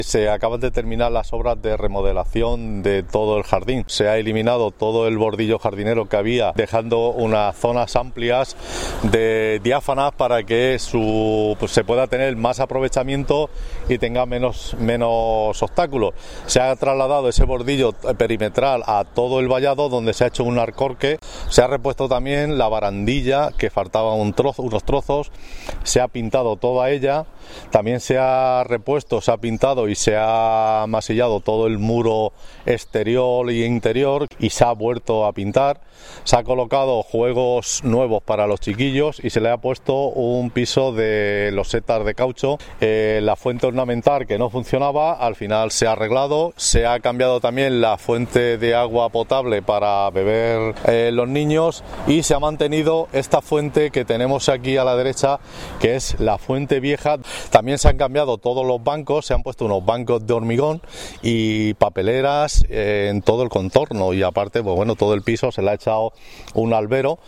Se acaban de terminar las obras de remodelación de todo el jardín. Se ha eliminado todo el bordillo jardinero que había, dejando unas zonas amplias diáfanas para que se pueda tener más aprovechamiento y tenga menos obstáculos. Se ha trasladado ese bordillo perimetral a todo el vallado, donde se ha hecho un arcorque. Se ha repuesto también la barandilla, que faltaban unos trozos. Se ha pintado toda ella. También se ha repuesto, se ha pintado y se ha masillado todo el muro exterior e interior y se ha vuelto a pintar. Se ha colocado juegos nuevos para los chiquillos y se le ha puesto un piso de losetas de caucho. La fuente ornamental, que no funcionaba, al final se ha arreglado. Se ha cambiado también la fuente de agua potable para beber los niños, y se ha mantenido esta fuente que tenemos aquí a la derecha, que es la fuente vieja. También se han cambiado todos los bancos, se han puesto unos bancos de hormigón y papeleras en todo el contorno, y aparte, pues bueno, todo el piso se le ha echado un albero